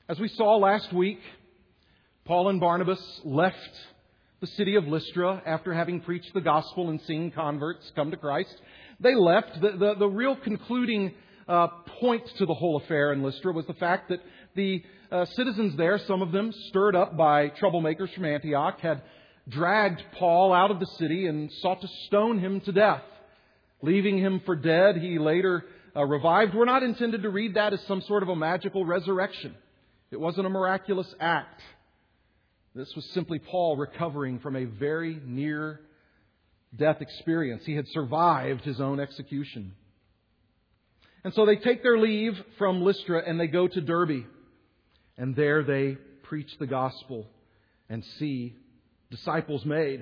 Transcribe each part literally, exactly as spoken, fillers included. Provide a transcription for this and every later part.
As we saw last week, Paul and Barnabas left the city of Lystra after having preached the gospel and seen converts come to Christ. They left. The, the, the real concluding uh, point to the whole affair in Lystra was the fact that the uh, citizens there, some of them stirred up by troublemakers from Antioch, had dragged Paul out of the city and sought to stone him to death. Leaving him for dead, he later uh, revived. We're not intended to read that as some sort of a magical resurrection. It wasn't a miraculous act. This was simply Paul recovering from a very near-death experience. He had survived his own execution. And so they take their leave from Lystra and they go to Derbe. And there they preach the gospel and see disciples made.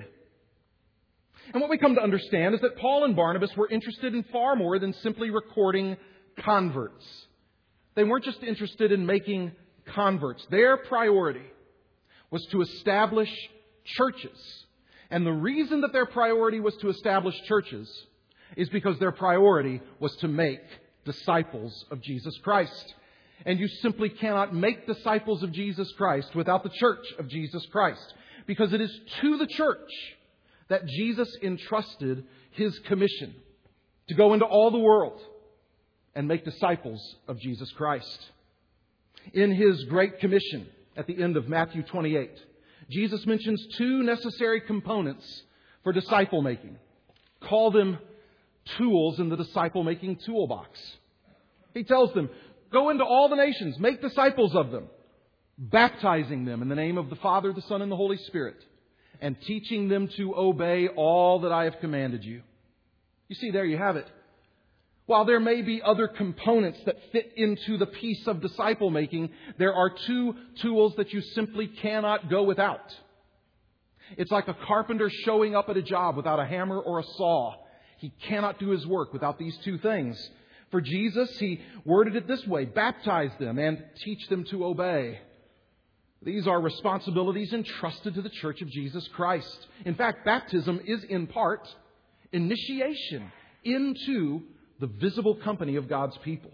And what we come to understand is that Paul and Barnabas were interested in far more than simply recording converts. They weren't just interested in making converts. Their priority was to establish churches. And the reason that their priority was to establish churches is because their priority was to make disciples of Jesus Christ. And you simply cannot make disciples of Jesus Christ without the church of Jesus Christ. Because it is to the church that Jesus entrusted His commission to go into all the world and make disciples of Jesus Christ. In His Great Commission, at the end of Matthew twenty-eight, Jesus mentions two necessary components for disciple making. Call them tools in the disciple-making toolbox. He tells them, go into all the nations, make disciples of them, baptizing them in the name of the Father, the Son, and the Holy Spirit, and teaching them to obey all that I have commanded you. You see, there you have it. While there may be other components that fit into the piece of disciple making, there are two tools that you simply cannot go without. It's like a carpenter showing up at a job without a hammer or a saw. He cannot do his work without these two things. For Jesus, He worded it this way: baptize them and teach them to obey. These are responsibilities entrusted to the Church of Jesus Christ. In fact, baptism is in part initiation into the visible company of God's people.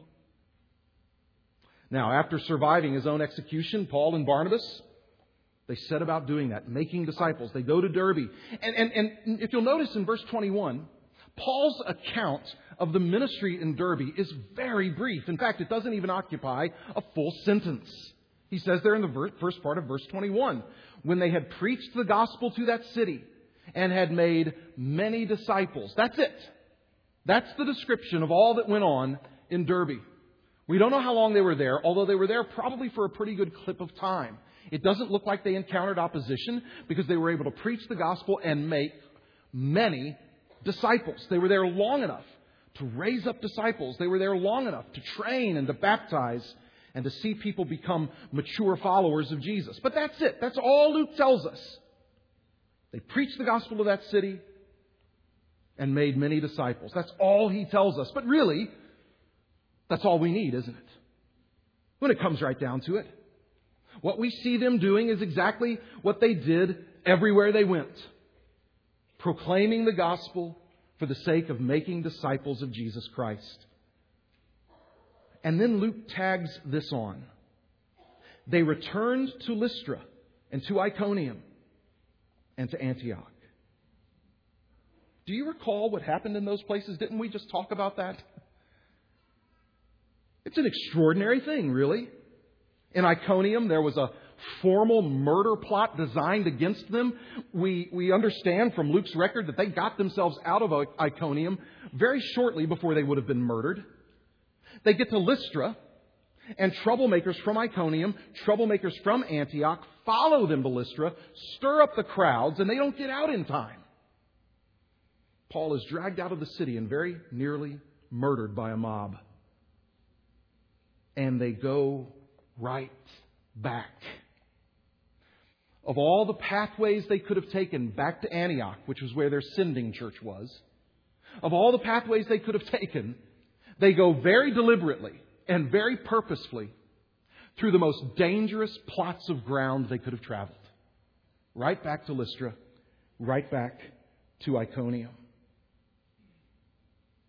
Now, after surviving his own execution, Paul and Barnabas, they set about doing that, making disciples. They go to Derbe. And, and, and if you'll notice in verse twenty-one, Paul's account of the ministry in Derbe is very brief. In fact, it doesn't even occupy a full sentence. He says there in the first part of verse twenty-one, when they had preached the gospel to that city and had made many disciples. That's it. That's the description of all that went on in Derbe. We don't know how long they were there, although they were there probably for a pretty good clip of time. It doesn't look like they encountered opposition because they were able to preach the gospel and make many disciples. They were there long enough to raise up disciples. They were there long enough to train and to baptize and to see people become mature followers of Jesus. But that's it. That's all Luke tells us. They preached the gospel to that city and made many disciples. That's all he tells us. But really, that's all we need, isn't it? When it comes right down to it. What we see them doing is exactly what they did everywhere they went. Proclaiming the gospel for the sake of making disciples of Jesus Christ. And then Luke tags this on. They returned to Lystra and to Iconium and to Antioch. Do you recall what happened in those places? Didn't we just talk about that? It's an extraordinary thing, really. In Iconium, there was a formal murder plot designed against them. We, we understand from Luke's record that they got themselves out of Iconium very shortly before they would have been murdered. They get to Lystra, and troublemakers from Iconium, troublemakers from Antioch, follow them to Lystra, stir up the crowds, and they don't get out in time. Paul is dragged out of the city and very nearly murdered by a mob. And they go right back. Of all the pathways they could have taken back to Antioch, which was where their sending church was, of all the pathways they could have taken, they go very deliberately and very purposefully through the most dangerous plots of ground they could have traveled. Right back to Lystra, right back to Iconium.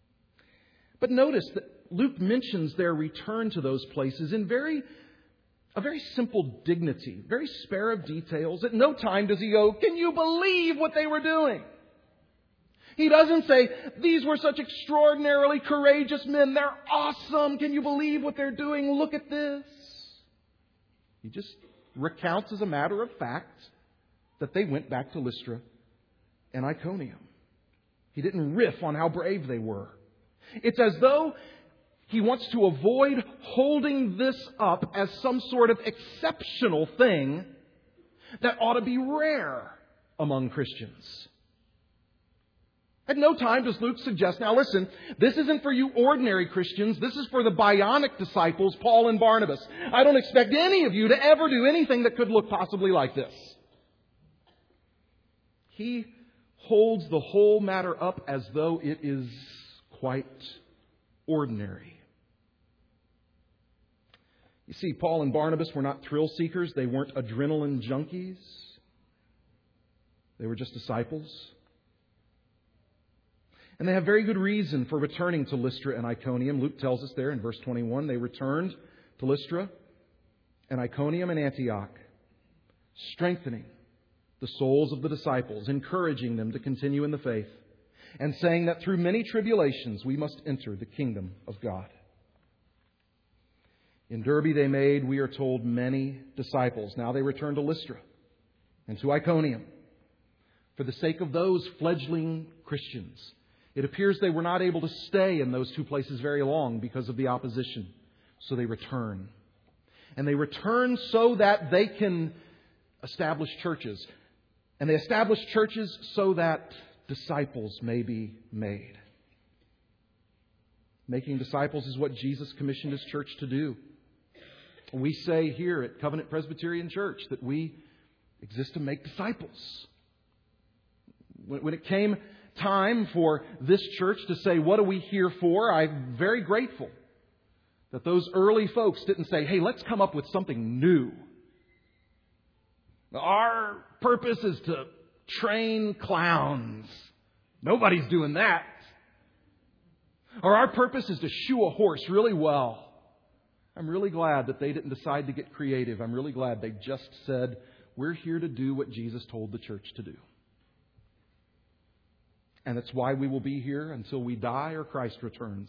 But notice that Luke mentions their return to those places in very a very simple dignity, very spare of details. At no time does he go, can you believe what they were doing? He doesn't say, these were such extraordinarily courageous men. They're awesome. Can you believe what they're doing? Look at this. He just recounts as a matter of fact that they went back to Lystra and Iconium. He didn't riff on how brave they were. It's as though he wants to avoid holding this up as some sort of exceptional thing that ought to be rare among Christians. At no time does Luke suggest, now listen, this isn't for you ordinary Christians. This is for the bionic disciples, Paul and Barnabas. I don't expect any of you to ever do anything that could look possibly like this. He holds the whole matter up as though it is quite ordinary. You see, Paul and Barnabas were not thrill seekers. They weren't adrenaline junkies. They were just disciples. And they have very good reason for returning to Lystra and Iconium. Luke tells us there in verse twenty-one, they returned to Lystra and Iconium and Antioch, strengthening the souls of the disciples, encouraging them to continue in the faith, and saying that through many tribulations we must enter the kingdom of God. In Derbe they made, we are told, many disciples. Now they return to Lystra and to Iconium. For the sake of those fledgling Christians, it appears they were not able to stay in those two places very long because of the opposition. So they return. And they return so that they can establish churches. And they establish churches so that disciples may be made. Making disciples is what Jesus commissioned His church to do. We say here at Covenant Presbyterian Church that we exist to make disciples. When it came time for this church to say, what are we here for? I'm very grateful that those early folks didn't say, hey, let's come up with something new. Our purpose is to train clowns. Nobody's doing that. Or our purpose is to shoe a horse really well. I'm really glad that they didn't decide to get creative. I'm really glad they just said, we're here to do what Jesus told the church to do. And that's why we will be here until we die or Christ returns.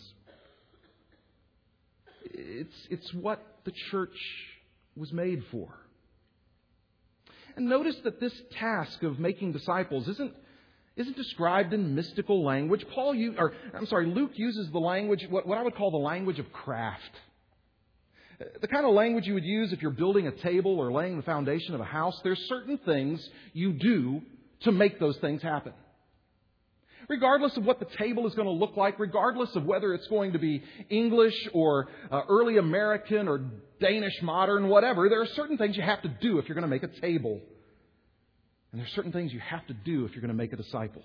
It's, it's what the church was made for. And notice that this task of making disciples isn't, isn't described in mystical language. Paul, or I'm sorry, Luke uses the language, what, what I would call the language of craft. The kind of language you would use if you're building a table or laying the foundation of a house. There's certain things you do to make those things happen. Regardless of what the table is going to look like, regardless of whether it's going to be English or uh, early American or Danish modern, whatever, there are certain things you have to do if you're going to make a table. And there are certain things you have to do if you're going to make a disciple.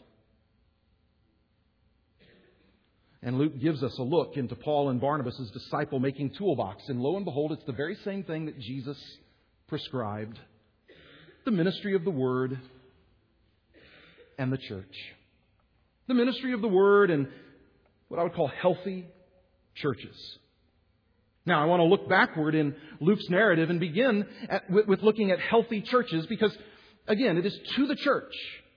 And Luke gives us a look into Paul and Barnabas' disciple-making toolbox. And lo and behold, it's the very same thing that Jesus prescribed. The ministry of the Word and the church. The ministry of the Word and what I would call healthy churches. Now, I want to look backward in Luke's narrative and begin at, with, with looking at healthy churches because, again, it is to the church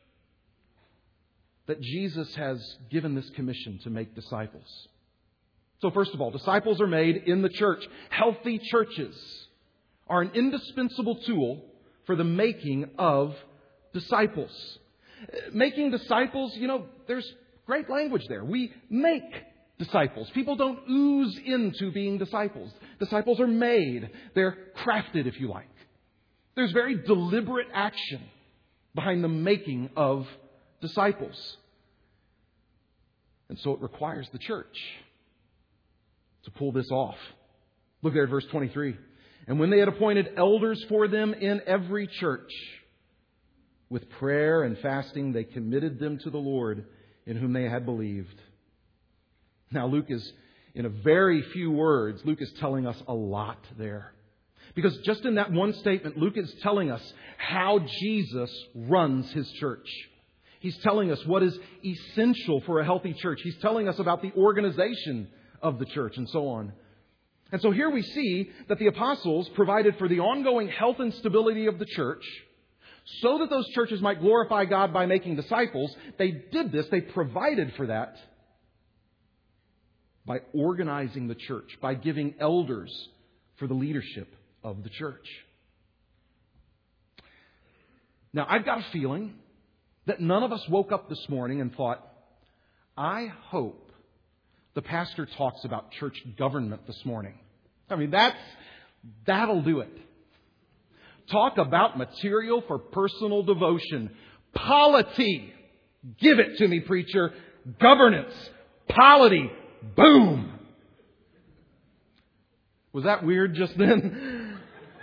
that Jesus has given this commission to make disciples. So first of all, disciples are made in the church. Healthy churches are an indispensable tool for the making of disciples. Making disciples, you know, there's great language there. We make disciples. People don't ooze into being disciples. Disciples are made. They're crafted, if you like. There's very deliberate action behind the making of disciples. And so it requires the church to pull this off. Look there at verse twenty-three. And when they had appointed elders for them in every church, with prayer and fasting, they committed them to the Lord in whom they had believed. Now, Luke is, in a very few words, Luke is telling us a lot there. Because just in that one statement, Luke is telling us how Jesus runs His church. He's telling us what is essential for a healthy church. He's telling us about the organization of the church and so on. And so here we see that the apostles provided for the ongoing health and stability of the church so that those churches might glorify God by making disciples. They did this, they provided for that by organizing the church, by giving elders for the leadership of the church. Now, I've got a feeling that none of us woke up this morning and thought, I hope the pastor talks about church government this morning. I mean, that's, that'll do it. Talk about material for personal devotion. Polity. Give it to me, preacher. Governance. Polity. Boom. Was that weird just then?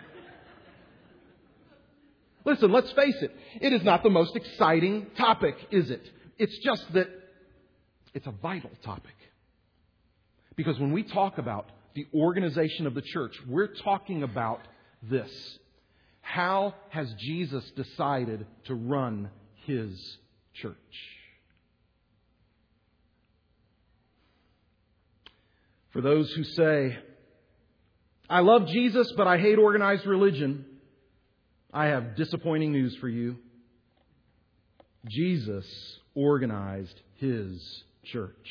Listen, let's face it. It is not the most exciting topic, is it? It's just that it's a vital topic. Because when we talk about the organization of the church, we're talking about this. How has Jesus decided to run His church? For those who say, I love Jesus, but I hate organized religion, I have disappointing news for you. Jesus organized His church.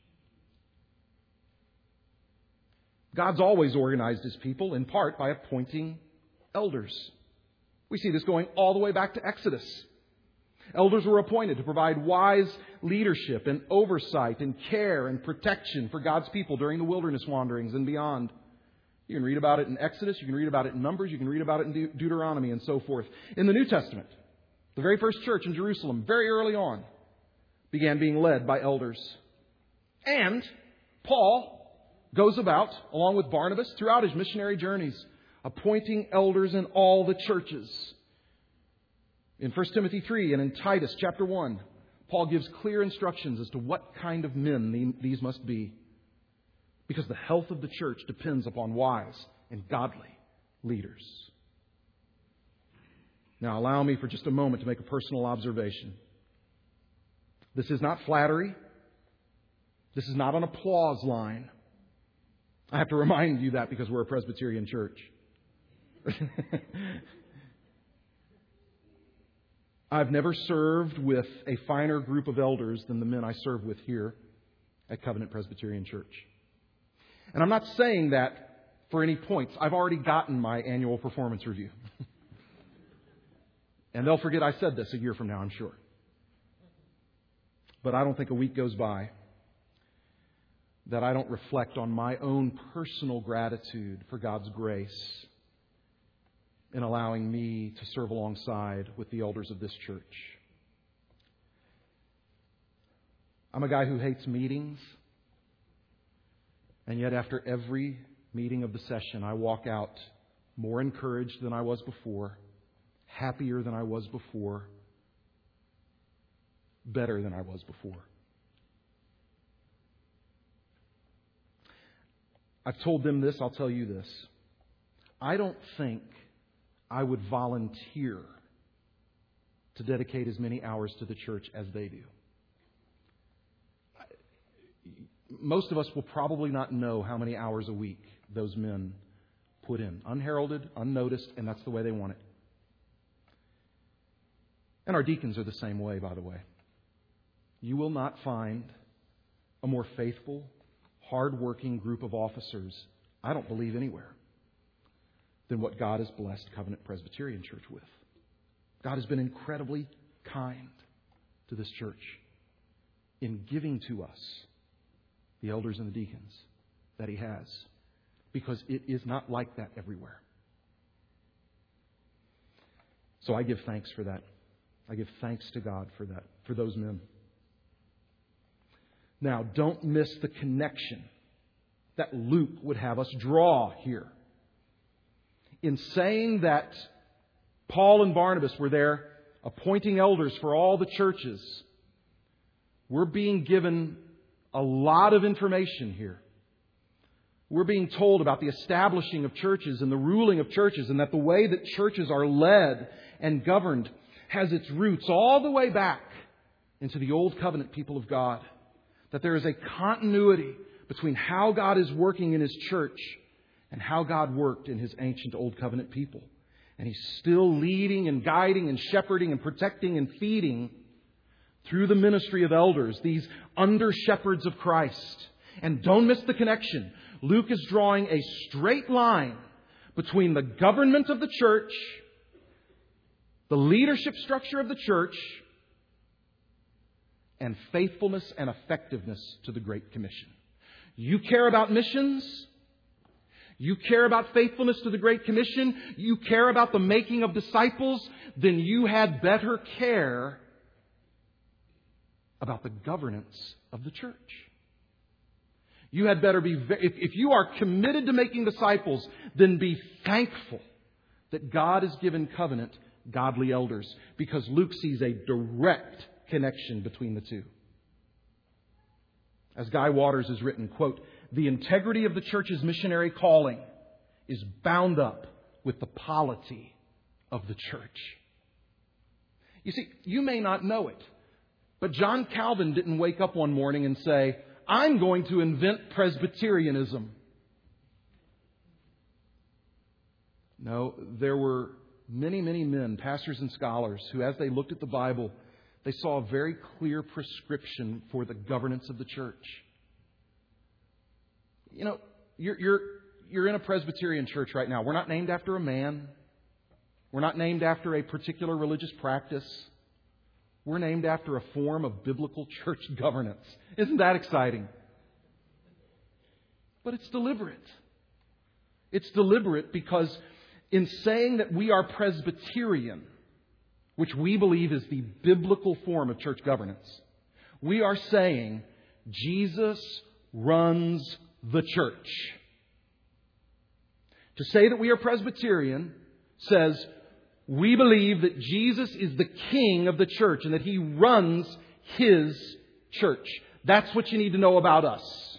God's always organized His people, in part by appointing elders. We see this going all the way back to Exodus. Elders were appointed to provide wise leadership and oversight and care and protection for God's people during the wilderness wanderings and beyond. You can read about it in Exodus, you can read about it in Numbers, you can read about it in De- Deuteronomy and so forth. In the New Testament, the very first church in Jerusalem, very early on, began being led by elders. And Paul goes about, along with Barnabas, throughout his missionary journeys, appointing elders in all the churches. In First Timothy three and in Titus chapter one, Paul gives clear instructions as to what kind of men these must be. Because the health of the church depends upon wise and godly leaders. Now, allow me for just a moment to make a personal observation. This is not flattery. This is not an applause line. I have to remind you that because we're a Presbyterian church. I've never served with a finer group of elders than the men I serve with here at Covenant Presbyterian Church. And I'm not saying that for any points. I've already gotten my annual performance review. And they'll forget I said this a year from now, I'm sure. But I don't think a week goes by that I don't reflect on my own personal gratitude for God's grace in allowing me to serve alongside with the elders of this church. I'm a guy who hates meetings. And yet after every meeting of the session, I walk out more encouraged than I was before, happier than I was before, better than I was before. I've told them this, I'll tell you this. I don't think I would volunteer to dedicate as many hours to the church as they do. Most of us will probably not know how many hours a week those men put in. Unheralded, unnoticed, and that's the way they want it. And our deacons are the same way, by the way. You will not find a more faithful, hard-working group of officers, I don't believe anywhere, than what God has blessed Covenant Presbyterian Church with. God has been incredibly kind to this church in giving to us the elders and the deacons that He has, because it is not like that everywhere. So I give thanks for that. I give thanks to God for that, for those men. Now, don't miss the connection that Luke would have us draw here. In saying that Paul and Barnabas were there appointing elders for all the churches, we're being given a lot of information here. We're being told about the establishing of churches and the ruling of churches, and that the way that churches are led and governed has its roots all the way back into the Old Covenant people of God. That there is a continuity between how God is working in His church and how God worked in His ancient Old Covenant people. And He's still leading and guiding and shepherding and protecting and feeding through the ministry of elders, these under-shepherds of Christ. And don't miss the connection. Luke is drawing a straight line between the government of the church, the leadership structure of the church, and faithfulness and effectiveness to the Great Commission. You care about missions. You care about faithfulness to the Great Commission. You care about the making of disciples. Then you had better care about the governance of the church. You had better be, if, if you are committed to making disciples, then be thankful that God has given covenant godly elders, because Luke sees a direct connection between the two. As Guy Waters has written, quote, "The integrity of the church's missionary calling is bound up with the polity of the church." You see, you may not know it, but John Calvin didn't wake up one morning and say, "I'm going to invent Presbyterianism." No, there were many, many men, pastors and scholars, who as they looked at the Bible, they saw a very clear prescription for the governance of the church. You know, you're, you're, you're in a Presbyterian church right now. We're not named after a man. We're not named after a particular religious practice. We're named after a form of biblical church governance. Isn't that exciting? But it's deliberate. It's deliberate because in saying that we are Presbyterian, which we believe is the biblical form of church governance, we are saying Jesus runs the church. To say that we are Presbyterian says we believe that Jesus is the king of the church and that He runs His church. That's what you need to know about us.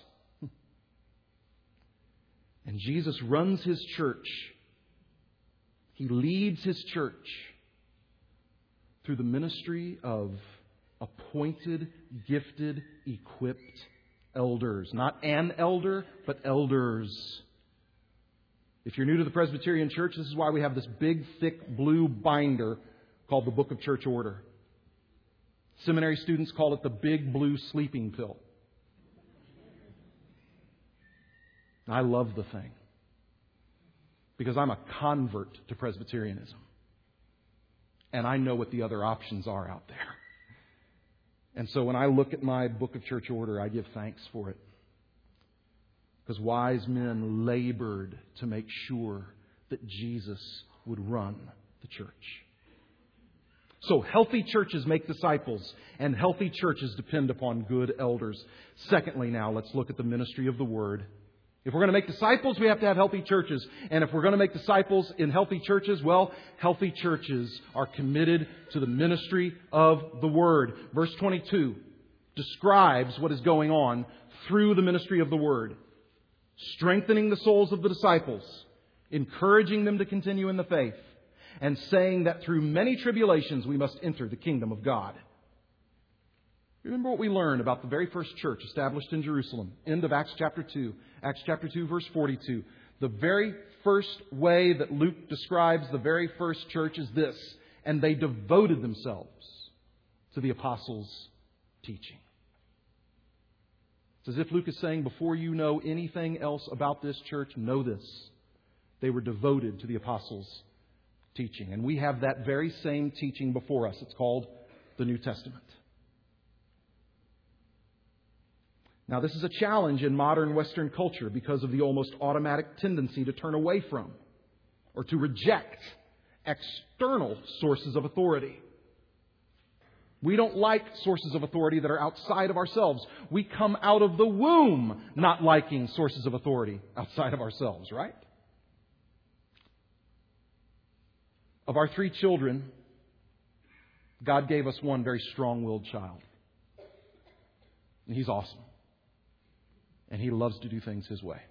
And Jesus runs His church. He leads His church through the ministry of appointed, gifted, equipped elders. Not an elder, but elders. If you're new to the Presbyterian Church, this is why we have this big, thick blue binder called the Book of Church Order. Seminary students call it the big blue sleeping pill. I love the thing because I'm a convert to Presbyterianism. And I know what the other options are out there. And so when I look at my Book of Church Order, I give thanks for it. Because wise men labored to make sure that Jesus would run the church. So healthy churches make disciples, and healthy churches depend upon good elders. Secondly, now let's look at the ministry of the Word. If we're going to make disciples, we have to have healthy churches. And if we're going to make disciples in healthy churches, well, healthy churches are committed to the ministry of the Word. Verse twenty-two describes what is going on through the ministry of the Word. Strengthening the souls of the disciples, encouraging them to continue in the faith, and saying that through many tribulations we must enter the kingdom of God. Remember what we learned about the very first church established in Jerusalem. End of Acts chapter two. Acts chapter two, verse forty-two. The very first way that Luke describes the very first church is this. And they devoted themselves to the apostles' teaching. It's as if Luke is saying, before you know anything else about this church, know this. They were devoted to the apostles' teaching. And we have that very same teaching before us. It's called the New Testament. Now, this is a challenge in modern Western culture because of the almost automatic tendency to turn away from or to reject external sources of authority. We don't like sources of authority that are outside of ourselves. We come out of the womb not liking sources of authority outside of ourselves, right? Of our three children, God gave us one very strong-willed child. And he's awesome. And he loves to do things his way.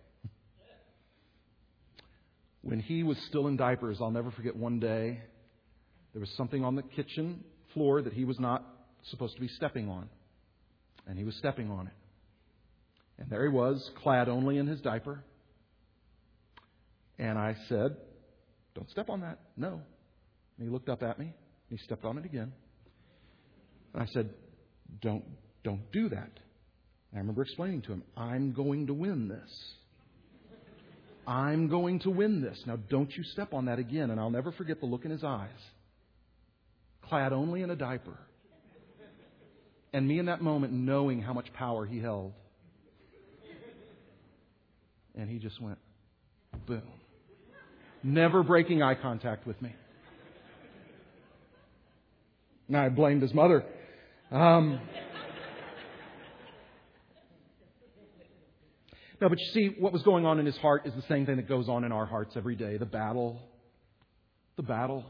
When he was still in diapers, I'll never forget one day, there was something on the kitchen floor that he was not supposed to be stepping on. And he was stepping on it. And there he was, clad only in his diaper. And I said, "Don't step on that." No. And he looked up at me, and he stepped on it again. And I said, Don't, don't do that. And I remember explaining to him, I'm going to win this. I'm going to win this. Now, don't you step on that again. And I'll never forget the look in his eyes. Clad only in a diaper. And me in that moment knowing how much power he held. And he just went, boom. Never breaking eye contact with me. Now I blamed his mother. Um, no, but you see, what was going on in his heart is the same thing that goes on in our hearts every day. The battle. The battle.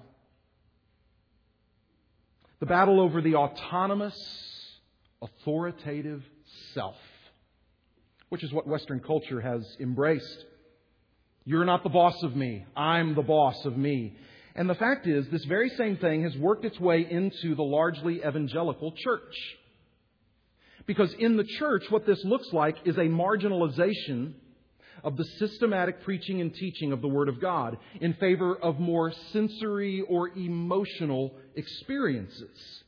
The battle over the autonomous, authoritative self, which is what Western culture has embraced. You're not the boss of me. I'm the boss of me. And the fact is, this very same thing has worked its way into the largely evangelical church. Because in the church, what this looks like is a marginalization of the systematic preaching and teaching of the Word of God in favor of more sensory or emotional experiences.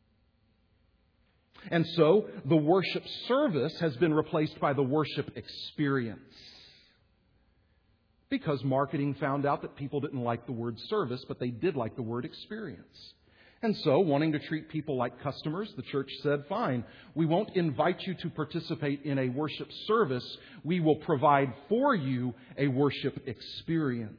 And so, the worship service has been replaced by the worship experience. Because marketing found out that people didn't like the word service, but they did like the word experience. And so, wanting to treat people like customers, the church said, fine, we won't invite you to participate in a worship service. We will provide for you a worship experience.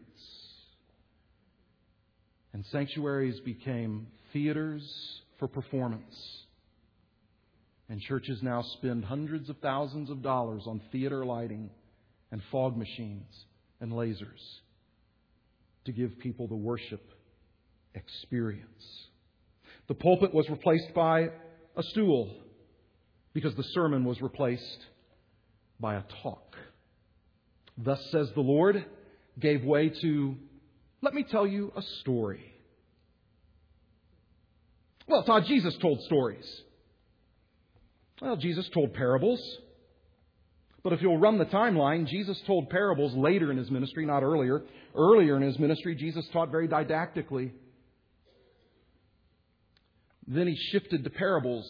And sanctuaries became theaters for performance. And churches now spend hundreds of thousands of dollars on theater lighting and fog machines and lasers to give people the worship experience. The pulpit was replaced by a stool because the sermon was replaced by a talk. Thus says the Lord gave way to, let me tell you a story. Well, Todd, Jesus told stories. Well, Jesus told parables. But if you'll run the timeline, Jesus told parables later in His ministry, not earlier. Earlier in His ministry, Jesus taught very didactically. Then He shifted to parables.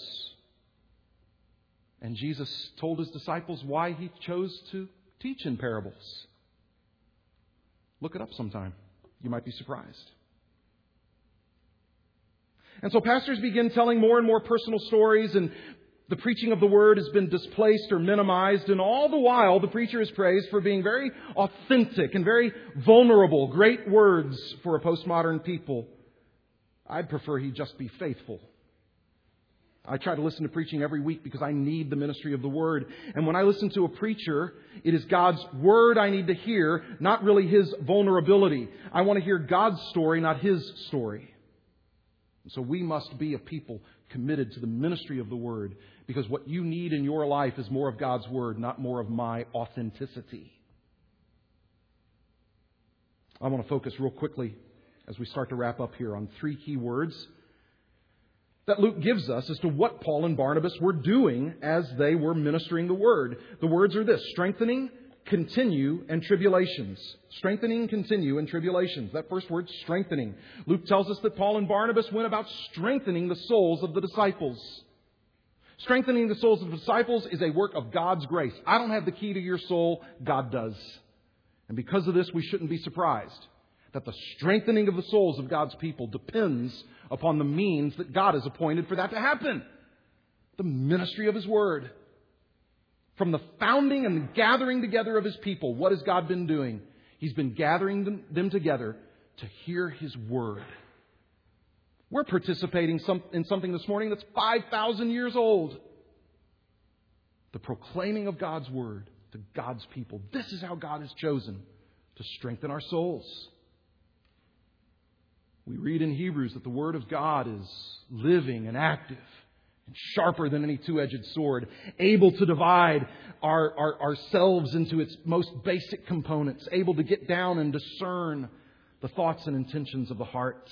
And Jesus told His disciples why He chose to teach in parables. Look it up sometime. You might be surprised. And so pastors begin telling more and more personal stories, and the preaching of the Word has been displaced or minimized, and all the while the preacher is praised for being very authentic and very vulnerable. Great words for a postmodern people. I'd prefer he just be faithful. I try to listen to preaching every week because I need the ministry of the Word. And when I listen to a preacher, it is God's Word I need to hear, not really his vulnerability. I want to hear God's story, not his story. So we must be a people committed to the ministry of the Word, because what you need in your life is more of God's Word, not more of my authenticity. I want to focus real quickly as we start to wrap up here on three key words that Luke gives us as to what Paul and Barnabas were doing as they were ministering the Word. The words are this: strengthening, continue, and tribulations. Strengthening, continue, and tribulations. That first word, strengthening. Luke tells us that Paul and Barnabas went about strengthening the souls of the disciples. Strengthening the souls of the disciples is a work of God's grace. I don't have the key to your soul. God does. And because of this, we shouldn't be surprised that the strengthening of the souls of God's people depends upon the means that God has appointed for that to happen. The ministry of His Word. From the founding and the gathering together of His people, what has God been doing? He's been gathering them, them together to hear His Word. We're participating some, in something this morning that's five thousand years old. The proclaiming of God's Word to God's people. This is how God has chosen to strengthen our souls. We read in Hebrews that the Word of God is living and active, and sharper than any two-edged sword, able to divide our, our, ourselves into its most basic components, able to get down and discern the thoughts and intentions of the heart.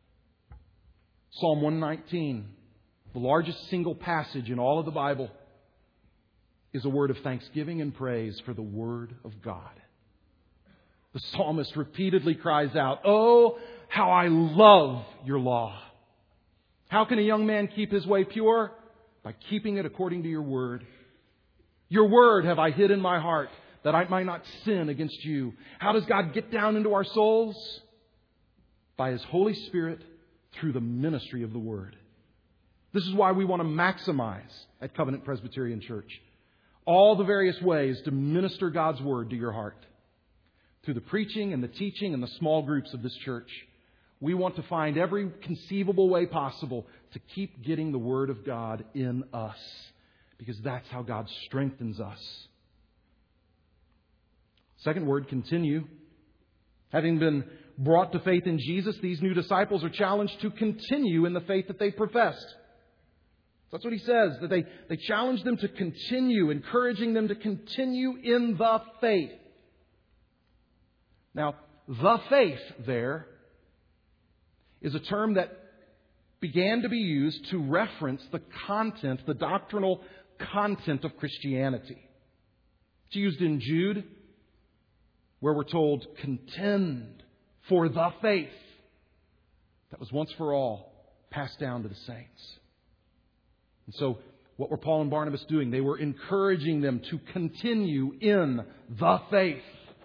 Psalm one nineteen, the largest single passage in all of the Bible, is a word of thanksgiving and praise for the Word of God. The psalmist repeatedly cries out, "Oh, how I love your law." How can a young man keep his way pure? By keeping it according to your word. Your word have I hid in my heart, that I might not sin against you. How does God get down into our souls? By His Holy Spirit through the ministry of the Word. This is why we want to maximize at Covenant Presbyterian Church all the various ways to minister God's Word to your heart. Through the preaching and the teaching and the small groups of this church, we want to find every conceivable way possible to keep getting the Word of God in us, because that's how God strengthens us. Second word, continue. Having been brought to faith in Jesus, these new disciples are challenged to continue in the faith that they professed. That's what he says, that they, they challenge them to continue, encouraging them to continue in the faith. Now, the faith there is a term that began to be used to reference the content, the doctrinal content of Christianity. It's used in Jude, where we're told, contend for the faith that was once for all passed down to the saints. And so, what were Paul and Barnabas doing? They were encouraging them to continue in the faith.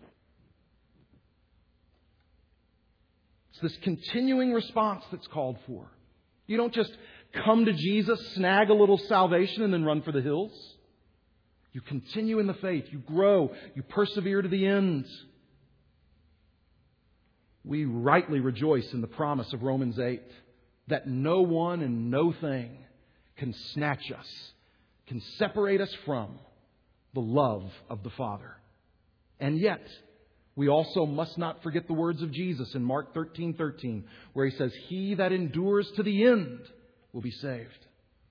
It's this continuing response that's called for. You don't just come to Jesus, snag a little salvation, and then run for the hills. You continue in the faith. You grow. You persevere to the end. We rightly rejoice in the promise of Romans eight that no one and no thing can snatch us, can separate us from the love of the Father. And yet, we also must not forget the words of Jesus in Mark thirteen thirteen, where He says, "He that endures to the end will be saved."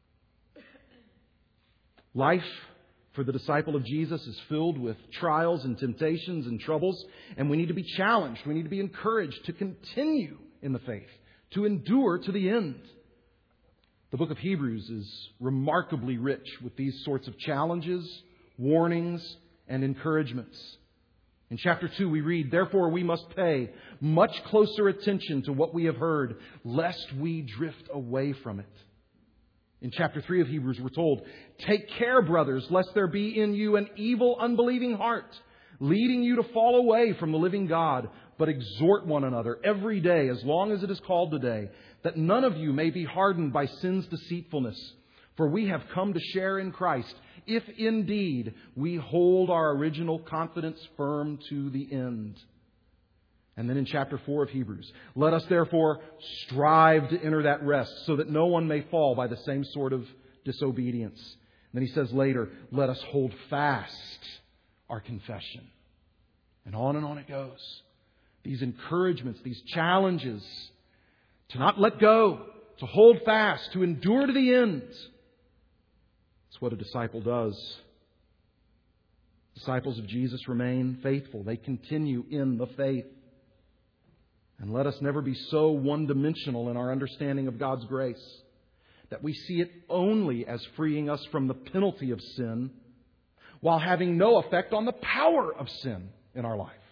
Life for the disciple of Jesus is filled with trials and temptations and troubles, and we need to be challenged. We need to be encouraged to continue in the faith, to endure to the end. The book of Hebrews is remarkably rich with these sorts of challenges, warnings, and encouragements. In chapter two we read, "Therefore we must pay much closer attention to what we have heard, lest we drift away from it." In chapter three of Hebrews we're told, "Take care, brothers, lest there be in you an evil, unbelieving heart, leading you to fall away from the living God. But exhort one another every day, as long as it is called today, that none of you may be hardened by sin's deceitfulness. For we have come to share in Christ, if indeed we hold our original confidence firm to the end." And then in chapter four of Hebrews, "Let us therefore strive to enter that rest, so that no one may fall by the same sort of disobedience." And then he says later, "Let us hold fast our confession." And on and on it goes. These encouragements, these challenges to not let go, to hold fast, to endure to the end. It's what a disciple does. Disciples of Jesus remain faithful. They continue in the faith. And let us never be so one-dimensional in our understanding of God's grace that we see it only as freeing us from the penalty of sin, while having no effect on the power of sin in our life.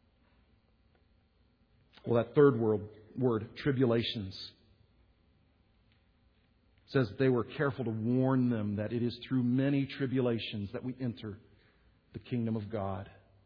Well, that third word, word tribulations, says that they were careful to warn them that it is through many tribulations that we enter the kingdom of God.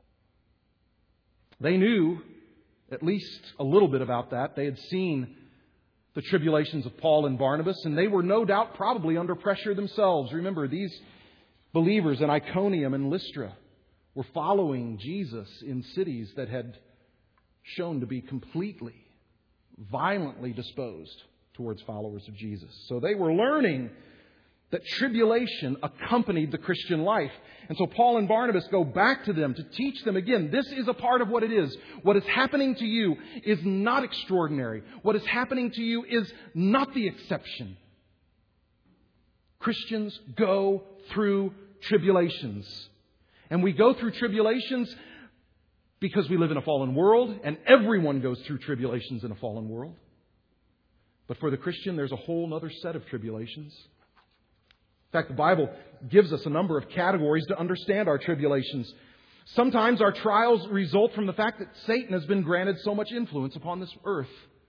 They knew at least a little bit about that. They had seen the tribulations of Paul and Barnabas, and they were no doubt probably under pressure themselves. Remember, these believers in Iconium and Lystra were following Jesus in cities that had shown to be completely, violently disposed towards followers of Jesus. So they were learning that tribulation accompanied the Christian life. And so Paul and Barnabas go back to them to teach them again, this is a part of what it is. What is happening to you is not extraordinary. What is happening to you is not the exception. Christians go through tribulations. And we go through tribulations because we live in a fallen world, and everyone goes through tribulations in a fallen world. But for the Christian, there's a whole other set of tribulations. In fact, the Bible gives us a number of categories to understand our tribulations. Sometimes our trials result from the fact that Satan has been granted so much influence upon this earth.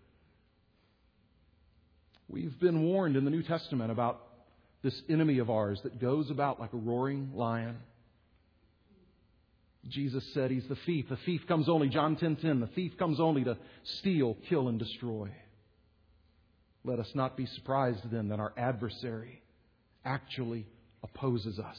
We've been warned in the New Testament about this enemy of ours that goes about like a roaring lion. Jesus said he's the thief. The thief comes only, John ten ten, the thief comes only to steal, kill, and destroy. Let us not be surprised then that our adversary actually opposes us.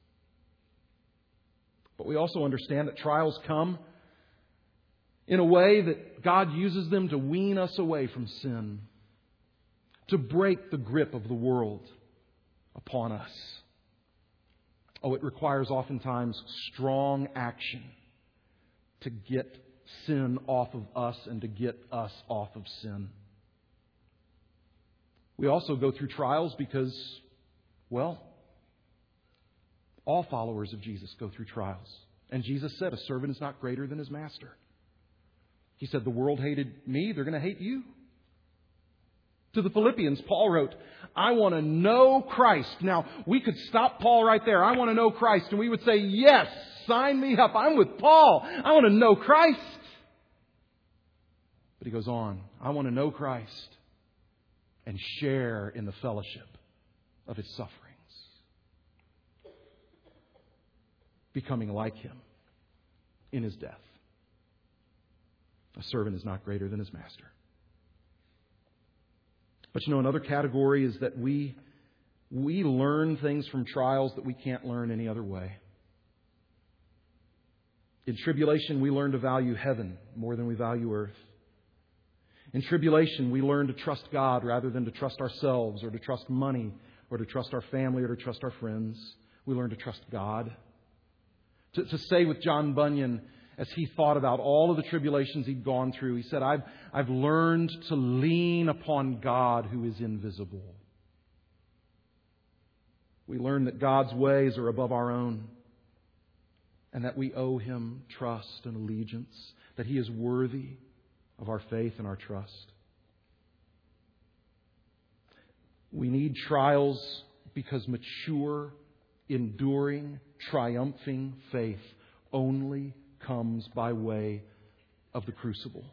But we also understand that trials come in a way that God uses them to wean us away from sin, to break the grip of the world upon us. Oh, it requires oftentimes strong action to get sin off of us and to get us off of sin. We also go through trials because, well, all followers of Jesus go through trials. And Jesus said, a servant is not greater than his master. He said, the world hated me, they're going to hate you. To the Philippians, Paul wrote, I want to know Christ. Now, we could stop Paul right there. I want to know Christ. And we would say, yes, sign me up. I'm with Paul. I want to know Christ. But he goes on, I want to know Christ and share in the fellowship of His sufferings, becoming like Him in His death. A servant is not greater than his master. But you know, another category is that we we learn things from trials that we can't learn any other way. In tribulation, we learn to value heaven more than we value earth. In tribulation, we learn to trust God rather than to trust ourselves or to trust money or to trust our family or to trust our friends. We learn to trust God. To, to say with John Bunyan, as he thought about all of the tribulations he'd gone through, he said, I've, I've learned to lean upon God who is invisible. We learn that God's ways are above our own and that we owe Him trust and allegiance, that He is worthy of our faith and our trust. We need trials because mature, enduring, triumphing faith only comes by way of the crucible.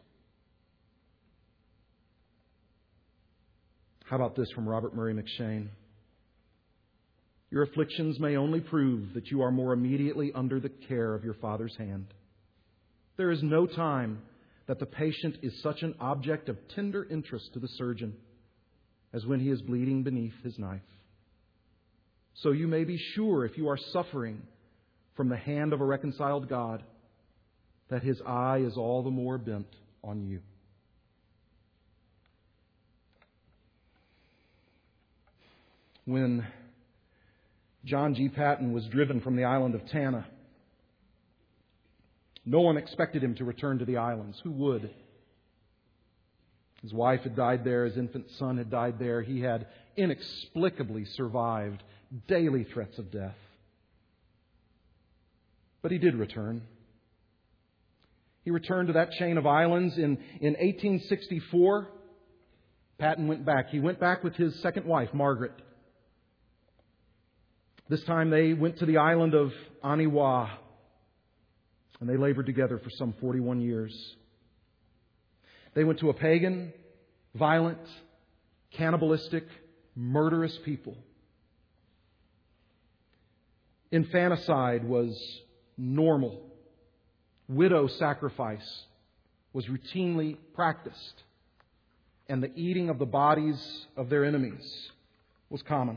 How about this from Robert Murray McShane? Your afflictions may only prove that you are more immediately under the care of your Father's hand. There is no time that the patient is such an object of tender interest to the surgeon as when he is bleeding beneath his knife. So you may be sure, if you are suffering from the hand of a reconciled God, that His eye is all the more bent on you. When John G. Patton was driven from the island of Tanna, no one expected him to return to the islands. Who would? His wife had died there. His infant son had died there. He had inexplicably survived daily threats of death. But he did return. He returned to that chain of islands in, in eighteen sixty-four. Patton went back. He went back with his second wife, Margaret. This time they went to the island of Aniwa, and they labored together for some forty-one years. They went to a pagan, violent, cannibalistic, murderous people. Infanticide was normal. Widow sacrifice was routinely practiced, and the eating of the bodies of their enemies was common.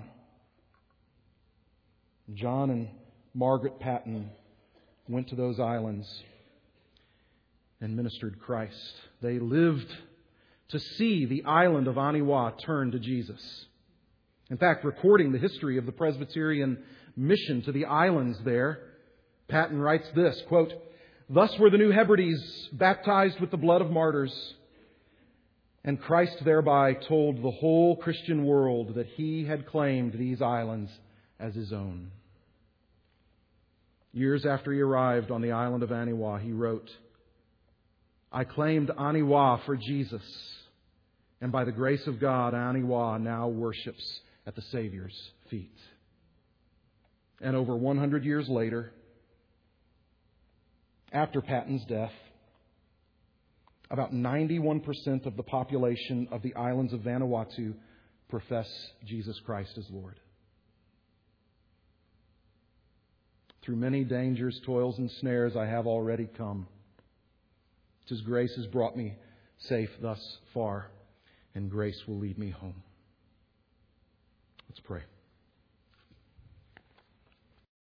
John and Margaret Patton went to those islands and ministered Christ. They lived to see the island of Aniwa turn to Jesus. In fact, recording the history of the Presbyterian mission to the islands there, Patton writes this, quote, "Thus were the New Hebrides baptized with the blood of martyrs, and Christ thereby told the whole Christian world that He had claimed these islands as His own." Years after he arrived on the island of Aniwa, he wrote, "I claimed Aniwa for Jesus, and by the grace of God, Aniwa now worships at the Savior's feet." And over one hundred years later, after Patton's death, about ninety-one percent of the population of the islands of Vanuatu profess Jesus Christ as Lord. Through many dangers, toils, and snares I have already come. His grace has brought me safe thus far, and grace will lead me home. Let's pray.